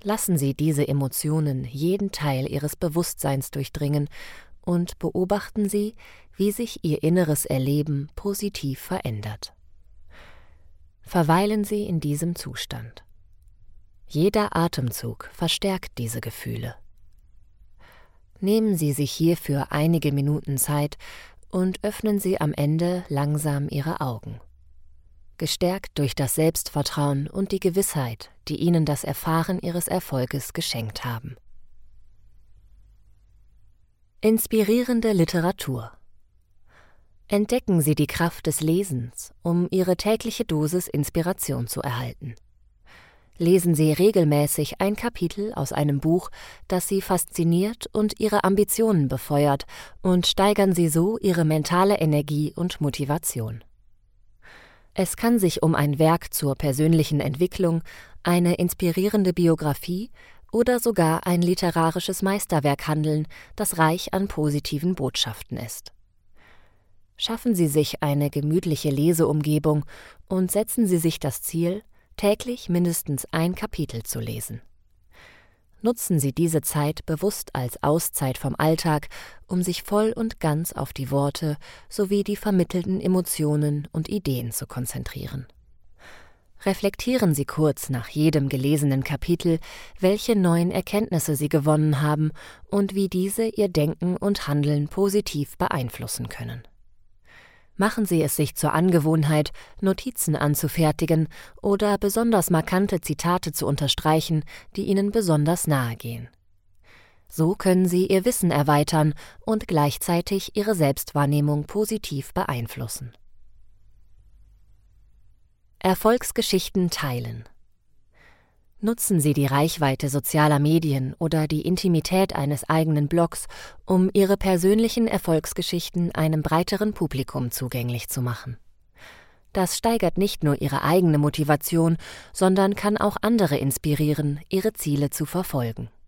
Lassen Sie diese Emotionen jeden Teil Ihres Bewusstseins durchdringen und beobachten Sie, wie sich Ihr inneres Erleben positiv verändert. Verweilen Sie in diesem Zustand. Jeder Atemzug verstärkt diese Gefühle. Nehmen Sie sich hierfür einige Minuten Zeit und öffnen Sie am Ende langsam Ihre Augen. Gestärkt durch das Selbstvertrauen und die Gewissheit, die Ihnen das Erfahren Ihres Erfolges geschenkt haben. Inspirierende Literatur. Entdecken Sie die Kraft des Lesens, um Ihre tägliche Dosis Inspiration zu erhalten. Lesen Sie regelmäßig ein Kapitel aus einem Buch, das Sie fasziniert und Ihre Ambitionen befeuert, und steigern Sie so Ihre mentale Energie und Motivation. Es kann sich um ein Werk zur persönlichen Entwicklung, eine inspirierende Biografie oder sogar ein literarisches Meisterwerk handeln, das reich an positiven Botschaften ist. Schaffen Sie sich eine gemütliche Leseumgebung und setzen Sie sich das Ziel, täglich mindestens ein Kapitel zu lesen. Nutzen Sie diese Zeit bewusst als Auszeit vom Alltag, um sich voll und ganz auf die Worte sowie die vermittelten Emotionen und Ideen zu konzentrieren. Reflektieren Sie kurz nach jedem gelesenen Kapitel, welche neuen Erkenntnisse Sie gewonnen haben und wie diese Ihr Denken und Handeln positiv beeinflussen können. Machen Sie es sich zur Angewohnheit, Notizen anzufertigen oder besonders markante Zitate zu unterstreichen, die Ihnen besonders nahe gehen. So können Sie Ihr Wissen erweitern und gleichzeitig Ihre Selbstwahrnehmung positiv beeinflussen. Erfolgsgeschichten teilen. Nutzen Sie die Reichweite sozialer Medien oder die Intimität eines eigenen Blogs, um Ihre persönlichen Erfolgsgeschichten einem breiteren Publikum zugänglich zu machen. Das steigert nicht nur Ihre eigene Motivation, sondern kann auch andere inspirieren, ihre Ziele zu verfolgen.